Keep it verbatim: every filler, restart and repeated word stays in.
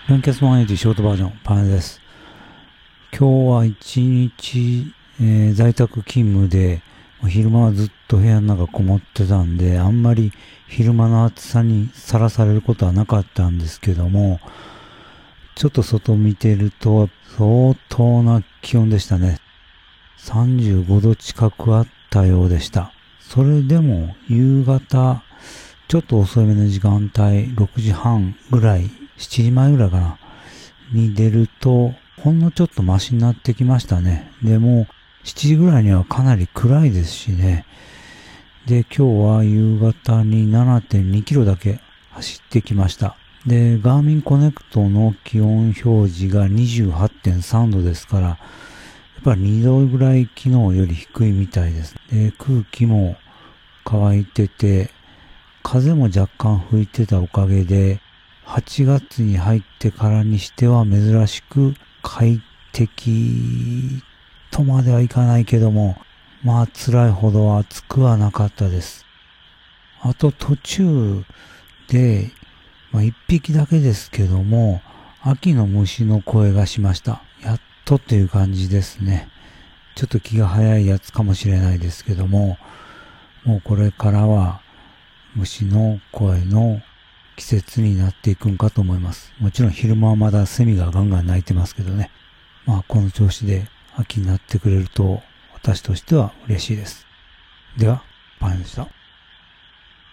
ランキャスワンエイティショートバージョン、パンです。今日は一日、えー、在宅勤務で、昼間はずっと部屋の中こもってたんで、あんまり昼間の暑さにさらされることはなかったんですけども、ちょっと外見てると相当な気温でしたね。さんじゅうごど近くあったようでした。それでも夕方、ちょっと遅いめの時間帯、ろくじはんぐらい、しちじまえぐらいかな、に出ると、ほんのちょっとマシになってきましたね。でも、しちじぐらいにはかなり暗いですしね。で、今日は夕方に ななてんにキロだけ走ってきました。で、ガーミンコネクトの気温表示が にじゅうはってんさんどですから、やっぱりにどぐらい昨日より低いみたいです。で、空気も乾いてて、風も若干吹いてたおかげで、はちがつに入ってからにしては珍しく快適とまではいかないけども、まあ辛いほど暑くはなかったです。あと途中で、まあ一匹だけですけども、秋の虫の声がしました。やっとっていう感じですね。ちょっと気が早いやつかもしれないですけども、もうこれからは虫の声の季節になっていくんかと思います。もちろん昼間はまだセミがガンガン鳴いてますけどね。まあこの調子で秋になってくれると私としては嬉しいです。では、パンでした。